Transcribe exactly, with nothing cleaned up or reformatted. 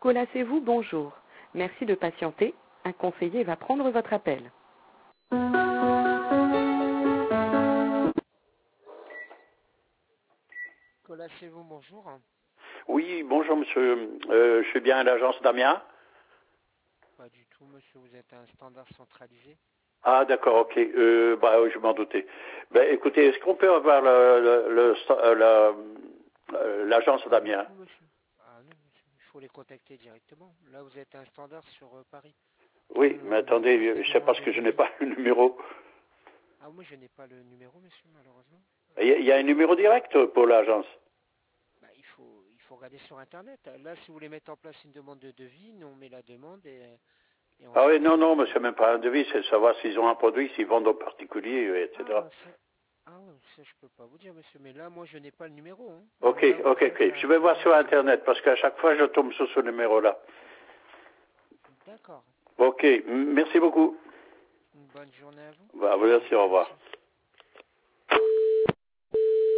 Colas c'est vous, bonjour. Merci de patienter. Un conseiller va prendre votre appel. Colas c'est vous, bonjour. Oui, bonjour monsieur. Euh, je suis bien à l'agence d'Amiens. Pas du tout, monsieur, vous êtes un standard centralisé. Ah d'accord, ok. Euh, bah, je m'en doutais. Ben, écoutez, est-ce qu'on peut avoir le, le, le, sta- la- euh, l'agence Pas du d'Amiens? tout, monsieur. Ah non, monsieur, il faut les contacter directement. Là, vous êtes un standard sur euh, Paris. Oui, mais On, on attendez, pose des c'est demandes parce de que je n'ai devis. pas le numéro. Ah, moi, je n'ai pas le numéro, monsieur, malheureusement. Il y, a, il y a un numéro direct pour l'agence? Bah, il faut, il faut regarder sur Internet. Là, si vous voulez mettre en place une demande de devis, nous, on met la demande et, et Ah oui, ensuite, non, c'est non, vous. mais c'est même pas un devis, c'est savoir s'ils ont un produit, s'ils vendent aux particuliers, et cetera. Ah, ça, ah ouais, ça, je peux pas vous dire, monsieur. Mais là, moi, je n'ai pas le numéro. Hein. Ok, Là, ok, vous êtes ok. à Je vais voir sur l'agence. Internet, parce qu'à chaque fois, je tombe sur ce numéro-là. D'accord. Ok, m- merci beaucoup. Une bonne journée à vous. Bah, vous Au aussi, au revoir, revoir. monsieur.